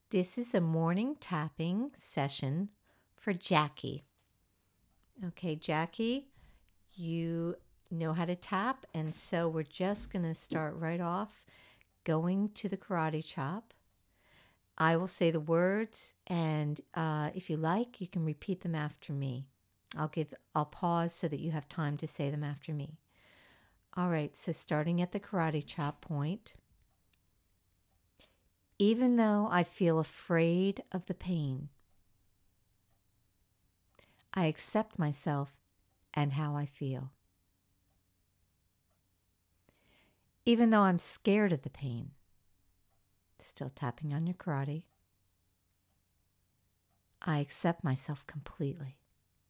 This is a morning tapping session for Jackie. Okay, Jackie, you know how to tap, and so we're just going to start right off going to the karate chop. I will say the words, and if you like, you can repeat them after me. I'll pause so that you have time to say them after me. All right, so starting at the karate chop point. Even though I feel afraid of the pain, I accept myself and how I feel. Even though I'm scared of the pain, still tapping on your karate, I accept myself completely.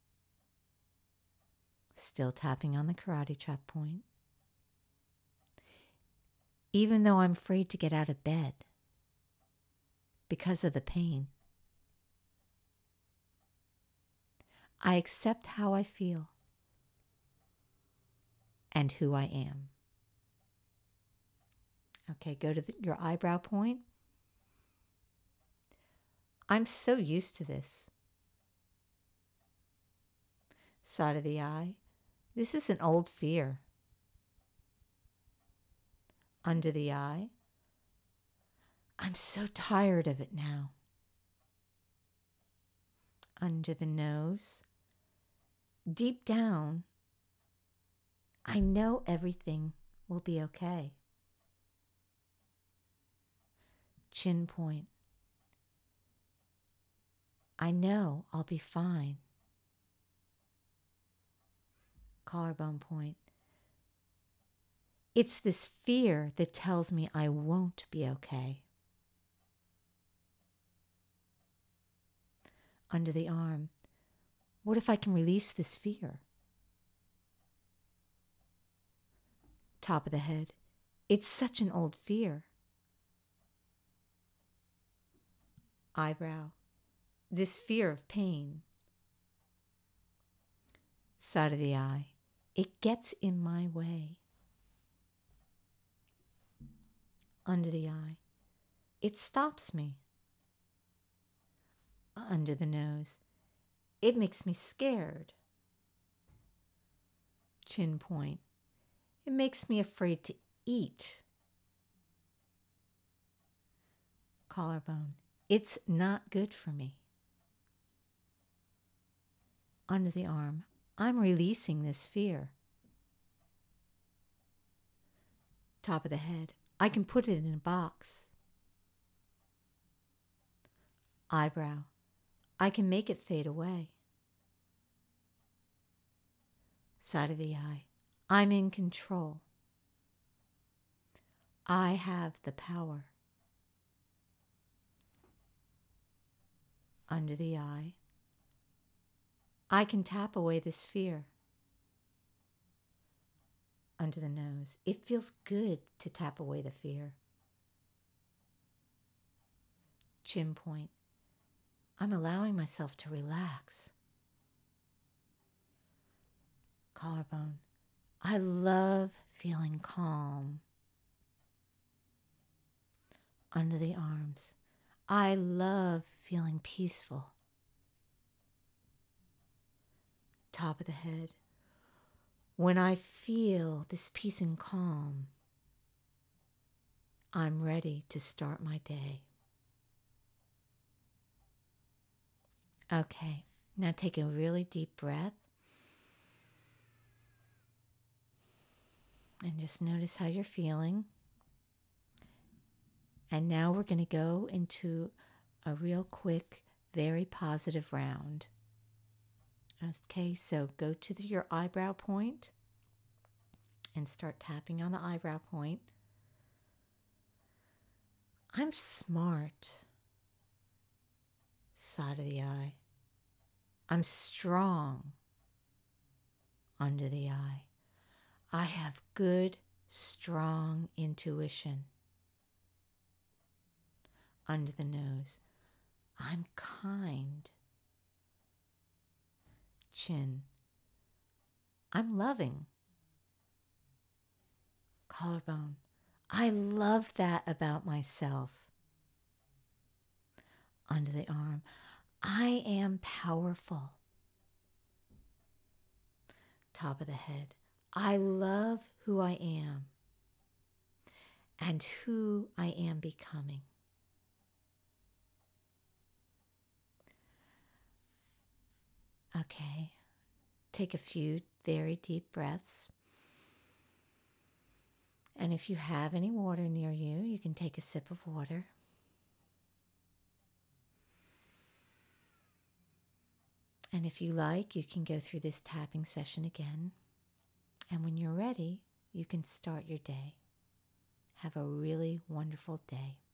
Still tapping on the karate chop point. Even though I'm afraid to get out of bed because of the pain, I accept how I feel and who I am. Okay, go to your eyebrow point. I'm so used to this. Side of the eye. This is an old fear. Under the eye. I'm so tired of it now. Under the nose. Deep down, I know everything will be okay. Chin point. I know I'll be fine. Collarbone point. It's this fear that tells me I won't be okay. Under the arm. What if I can release this fear? Top of the head. It's such an old fear. Eyebrow. This fear of pain. Side of the eye. It gets in my way. Under the eye. It stops me. Under the nose. It makes me scared. Chin point. It makes me afraid to eat. Collarbone. It's not good for me. Under the arm. I'm releasing this fear. Top of the head. I can put it in a box. Eyebrow. I can make it fade away. Side of the eye. I'm in control. I have the power. Under the eye. I can tap away this fear. Under the nose. It feels good to tap away the fear. Chin point. I'm allowing myself to relax. Collarbone. I love feeling calm. Under the arms. I love feeling peaceful. Top of the head. When I feel this peace and calm, I'm ready to start my day. Okay, now take a really deep breath. And just notice how you're feeling. And now we're going to go into a real quick, very positive round. Okay, so go to your eyebrow point and start tapping on the eyebrow point. I'm smart. Side of the eye. I'm strong. Under the eye. I have good, strong intuition. Under the nose. I'm kind. Chin. I'm loving. Collarbone. I love that about myself. under the arm. I am powerful. Top of the head. I love who I am and who I am becoming. Okay. Take a few very deep breaths. And if you have any water near you, you can take a sip of water. And if you like, you can go through this tapping session again. And when you're ready, you can start your day. Have a really wonderful day.